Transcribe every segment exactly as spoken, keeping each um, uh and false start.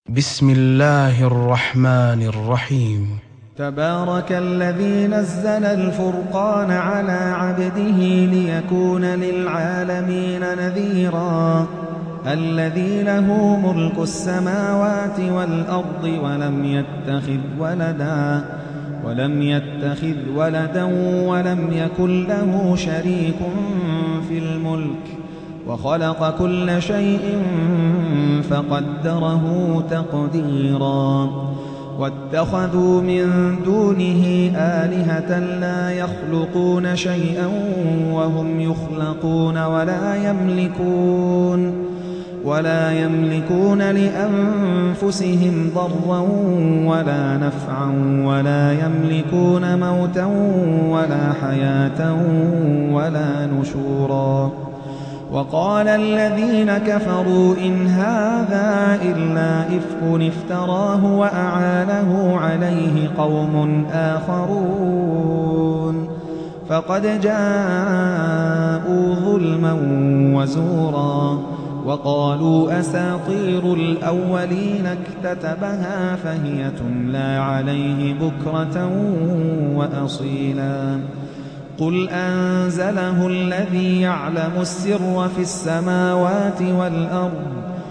بسم الله الرحمن الرحيم. تبارك الذي نزل الفرقان على عبده ليكون للعالمين نذيرا. الذي له ملك السماوات والأرض ولم يتخذ ولدا ولم يتخذ ولدا ولم يكن له شريك في الملك وخلق كل شيء فقدره تقديرا. واتخذوا من دونه آلهة لا يخلقون شيئا وهم يخلقون ولا يملكون ولا يملكون لأنفسهم ضرا ولا نفعا ولا يملكون موتا ولا حياة ولا نشورا. وقال الذين كفروا إن هذا إلا إفك افتراه وأعانه عليه قوم آخرون فقد جاءوا ظلما وزورا. وقالوا أساطير الأولين اكتتبها فهي تملى عليه بكرة وأصيلا. قل أنزله الذي يعلم السر في السماوات والأرض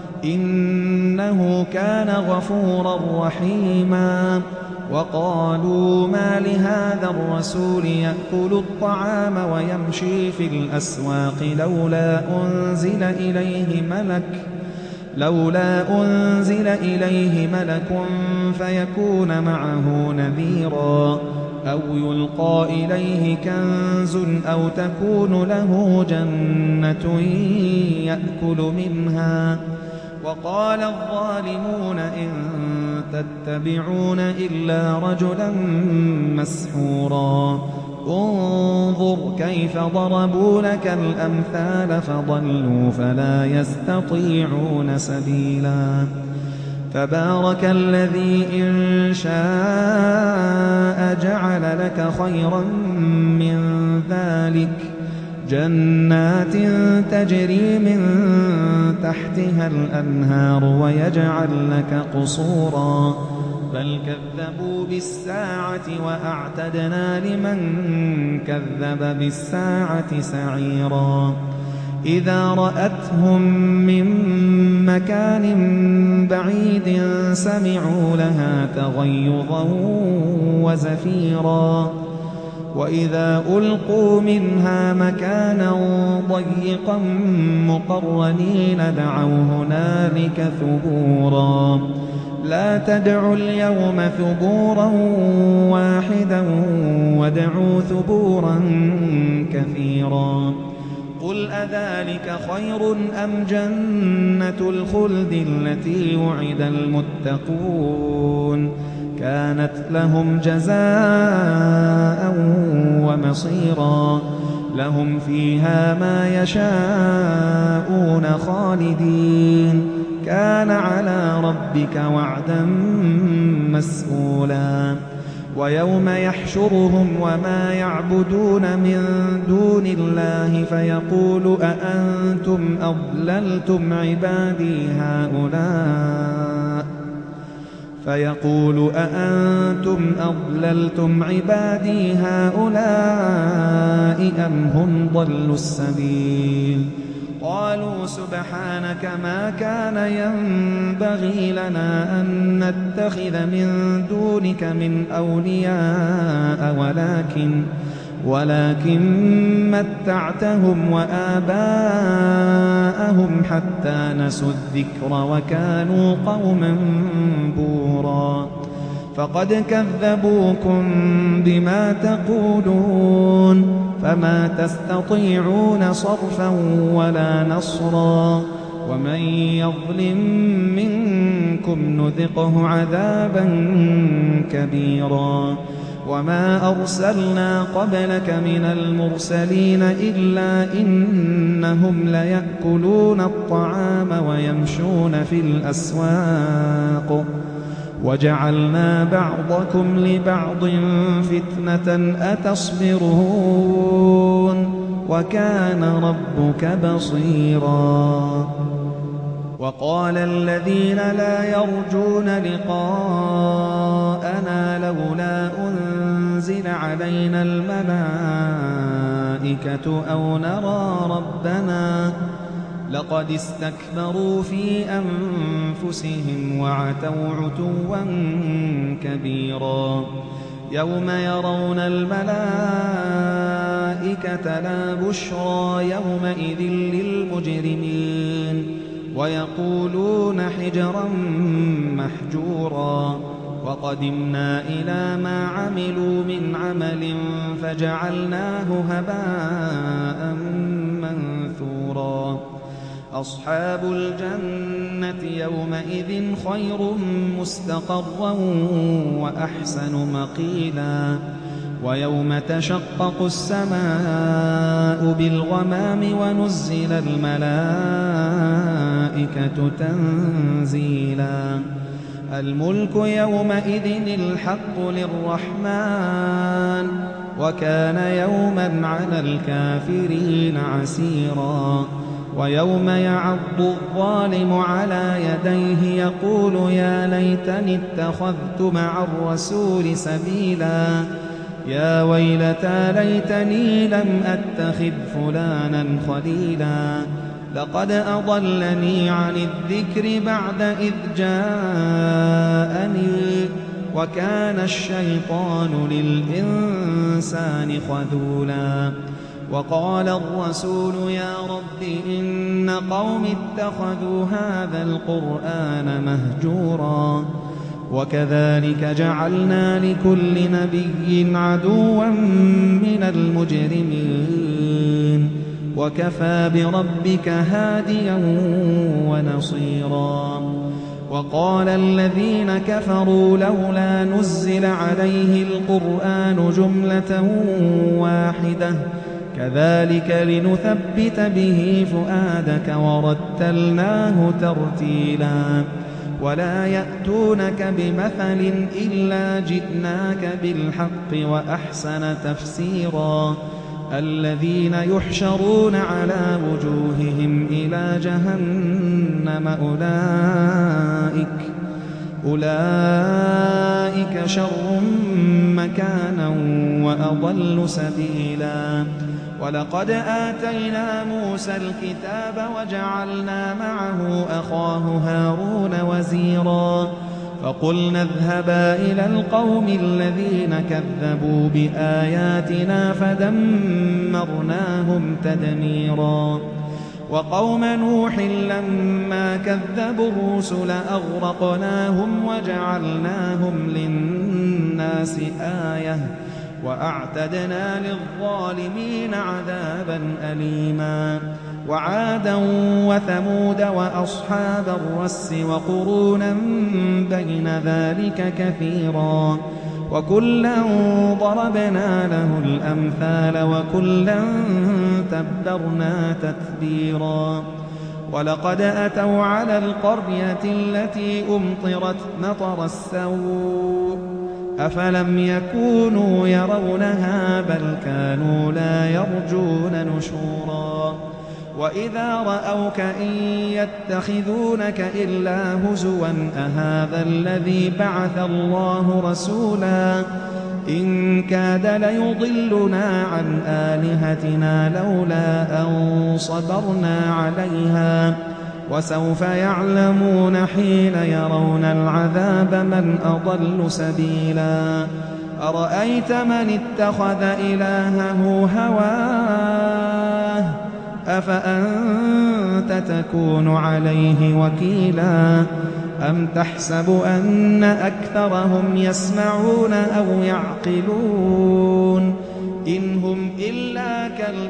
إنه كان غفورا رحيما. وقالوا ما لهذا الرسول يأكل الطعام ويمشي في الأسواق لولا أنزل إليه ملك لولا أنزل إليه ملك فيكون معه نذيرا أو يلقى إليه كنز أو تكون له جنة يأكل منها. وقال الظالمون إن تتبعون إلا رجلا مسحورا. انظر كيف ضربوا لك الأمثال فضلوا فلا يستطيعون سبيلا. تبارك الذي إن شاء جعل لك خيرا من ذلك جنات تجري من تحتها الأنهار ويجعل لك قصورا. بل كذبوا بالساعة وأعتدنا لمن كذب بالساعة سعيرا. إذا رأتهم من مكان بعيد سمعوا لها تغيظا وزفيرا. وإذا ألقوا منها مكانا ضيقا مقرنين دعوا هنالك ثبورا. لا تدعوا اليوم ثبورا واحدا وادعوا ثبورا كثيرا. قل أذلك خير أم جنة الخلد التي وعد المتقون كانت لهم جزاء ومصيرا. لهم فيها ما يشاءون خالدين كان على ربك وعدا مسئولا. ويوم يحشرهم وما يعبدون من دون الله فيقول أأنتم أضللتم عبادي هؤلاء فيقول أأنتم أضللتم عبادي هؤلاء أم هم ضلوا السبيل. قالوا سبحانك ما كان ينبغي لنا أن نتخذ من دونك من أولياء ولكن ولكن متعتهم وآباءهم حتى نسوا الذكر وكانوا قوما بورا. فقد كذبوكم بما تقولون فما تستطيعون صرفا ولا نصرا. ومن يظلم منكم نذقه عذابا كبيرا. وما أرسلنا قبلك من المرسلين إلا إنهم ليأكلون الطعام ويمشون في الأسواق وجعلنا بعضكم لبعض فتنة أتصبرون وكان ربك بصيرا. وقال الذين لا يرجون لقاءنا لولا أنزل علينا الملائكة أو نرى ربنا لقد استكبروا في أنفسهم وعتوا عتوا كبيرا يوم يرون الملائكة لا بشرى يومئذ للمجرمين ويقولون حجرا محجورا وقدمنا إلى ما عملوا من عمل فجعلناه هباء منثورا أصحاب الجنة يومئذ خير مستقرا وأحسن مقيلا ويوم تشقق السماء بالغمام ونزل الملائكة تنزيلا الملك يومئذ الحق للرحمن وكان يوما على الكافرين عسيرا ويوم يعض الظالم على يديه يقول يا ليتني اتخذت مع الرسول سبيلا يا ويلتى ليتني لم أتخذ فلانا خليلا لقد أضلني عن الذكر بعد إذ جاءني وكان الشيطان للإنسان خذولا وقال الرسول يا رب إن قوم اتخذوا هذا القرآن مهجورا وكذلك جعلنا لكل نبي عدوا من المجرمين وكفى بربك هاديا ونصيرا وقال الذين كفروا لولا نزل عليه القرآن جملة واحدة كذلك لنثبت به فؤادك ورتلناه ترتيلا ولا يأتونك بمثل إلا جئناك بالحق وأحسن تفسيرا الذين يحشرون على وجوههم إلى جهنم أولئك أولئك شر مكانا وأضل سبيلا ولقد آتينا موسى الكتاب وجعلنا معه أخاه هارون وزيرا فقلنا اذهبا إلى القوم الذين كذبوا بآياتنا فدمرناهم تدميرا وقوم نوح لما كذبوا الرسل أغرقناهم وجعلناهم للناس آية وأعتدنا للظالمين عذابا أليما وعادا وثمود وأصحاب الرس وقرونا بين ذلك كثيرا وكلا ضربنا له الأمثال وكلا تبرنا تتبيرا ولقد أتوا على القرية التي أمطرت مطر السوء أفلم يكونوا يرونها بل كانوا لا يرجون نشورا وإذا رأوك إن يتخذونك إلا هزوا أهذا الذي بعث الله رسولا إن كاد ليضلنا عن آلهتنا لولا أن صبرنا عليها وسوف يعلمون حين يرون العذاب من أضل سبيلا أرأيت من اتخذ إلهه هواه أفأنت تكون عليه وكيلا أم تحسب أن أكثرهم يسمعون أو يعقلون إن هم إلا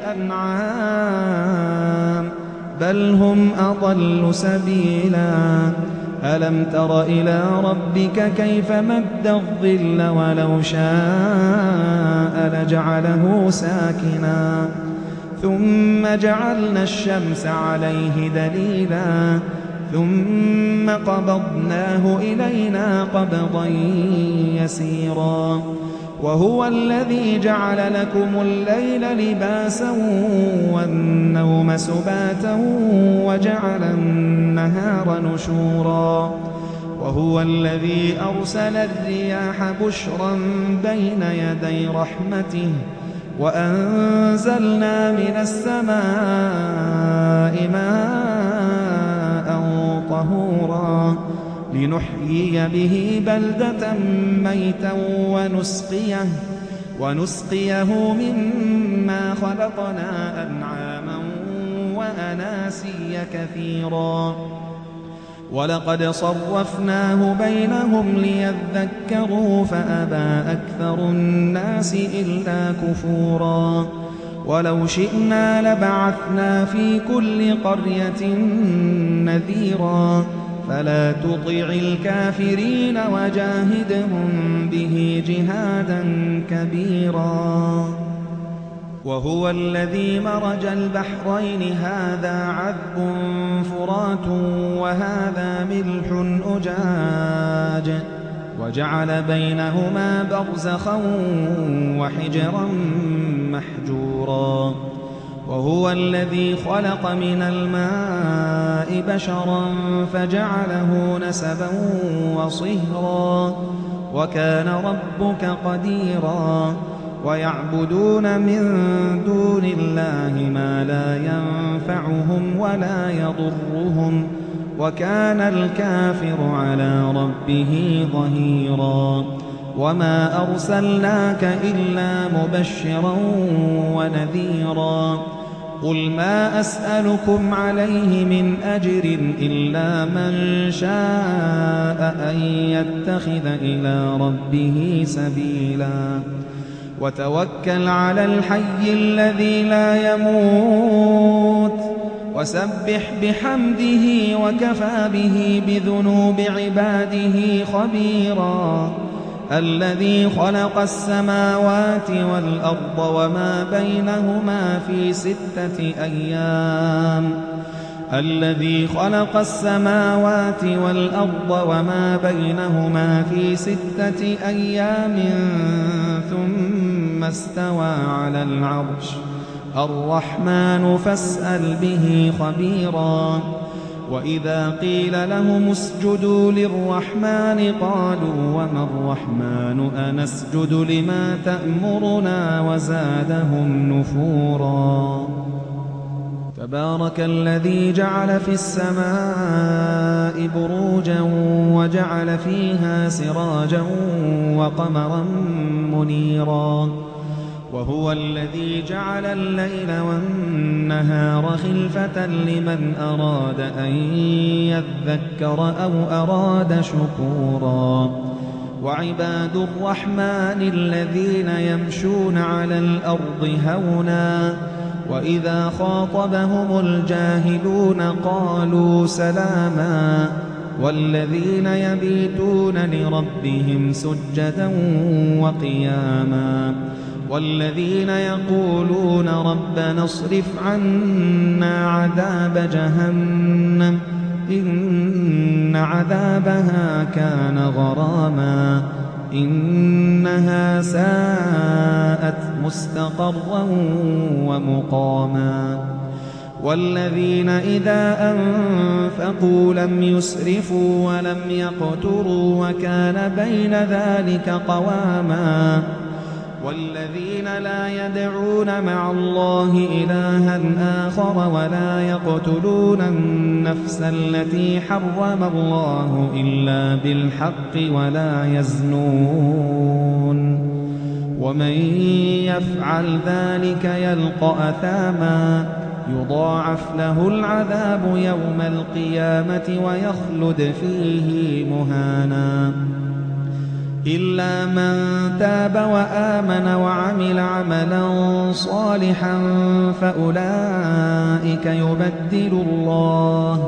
كالأنعام بل هم أضل سبيلا ألم تر إلى ربك كيف مد الظل ولو شاء لجعله ساكنا ثم جعلنا الشمس عليه دليلا ثم قبضناه إلينا قبضا يسيرا وهو الذي جعل لكم الليل لباسا والنوم سباتا وجعل النهار نشورا وهو الذي أرسل الرياح بشرا بين يدي رحمته وأنزلنا من السماء ماء طهورا لنحيي به بلدة ميتا ونسقيه, ونسقيه مما خلقنا أنعاما وأناسيا كثيرا ولقد صرفناه بينهم ليذكروا فأبى أكثر الناس إلا كفورا ولو شئنا لبعثنا في كل قرية نذيرا فلا تطع الكافرين وجاهدهم به جهادا كبيرا وهو الذي مرج البحرين هذا عذب فرات وهذا ملح أجاج وجعل بينهما برزخا وحجرا محجورا وهو الذي خلق من الماء بشرا فجعله نسبا وصهرا وكان ربك قديرا ويعبدون من دون الله ما لا ينفعهم ولا يضرهم وكان الكافر على ربه ظهيرا وما أرسلناك إلا مبشرا ونذيرا قل ما أسألكم عليه من أجر إلا من شاء أن يتخذ إلى ربه سبيلا وتوكل على الحي الذي لا يموت وسبح بحمده وكفى به بذنوب عباده خبيرا الذي خلق السماوات والأرض وما بينهما في ستة أيام الذي خلق السماوات والأرض وما بينهما في ستة أيام ثم استوى على العرش الرحمن فاسأل به خبيرا وإذا قيل لهم اسجدوا للرحمن قالوا وما الرحمن أنسجد لما تأمرنا وزادهم نفورا تبارك الذي جعل في السماء بروجا وجعل فيها سراجا وقمرا منيرا وهو الذي جعل الليل والنهار خلفة لمن أراد أن يذكر أو أراد شكورا وعباد الرحمن الذين يمشون على الأرض هونا وإذا خاطبهم الجاهلون قالوا سلاما والذين يبيتون لربهم سجدا وقياما والذين يقولون ربنا اصرف عنا عذاب جهنم إن عذابها كان غراما إنها ساءت مستقرا ومقاما والذين إذا أنفقوا لم يسرفوا ولم يقتروا وكان بين ذلك قواما والذين لا يدعون مع الله إلها آخر ولا يقتلون النفس التي حرم الله إلا بالحق ولا يزنون ومن يفعل ذلك يلقى أثاما يضاعف له العذاب يوم القيامة ويخلد فيه مهانا إلا من تاب وآمن وعمل عملا صالحا فأولئك يبدل الله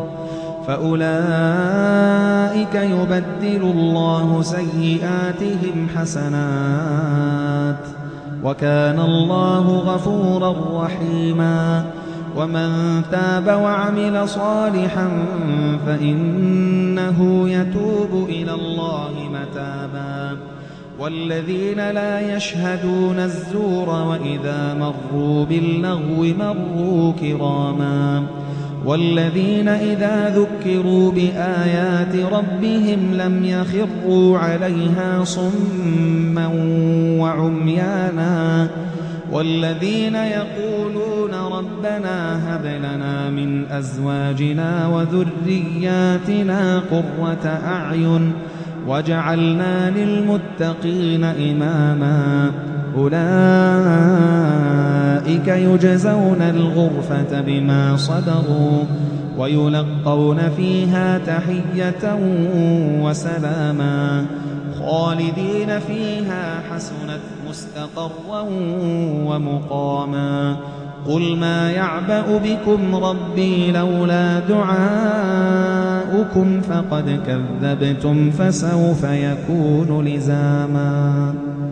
فأولئك يبدل الله سيئاتهم حسنات وكان الله غفورا رحيما ومن تاب وعمل صالحا فإنه يتوب إلى الله متابا والذين لا يشهدون الزور وإذا مروا باللغو مروا كراما والذين إذا ذكروا بآيات ربهم لم يخروا عليها صما وعميانا والذين يقولون ربنا هب لنا من أزواجنا وذرياتنا قرة أعين وجعلنا للمتقين إماما أولئك يجزون الغرفة بما صبروا ويلقون فيها تحية وسلاما خالدين فيها حسنت مستقرا ومقاما قل ما يعبأ بكم ربي لولا دعاؤكم فقد كذبتم فسوف يكون لزاما.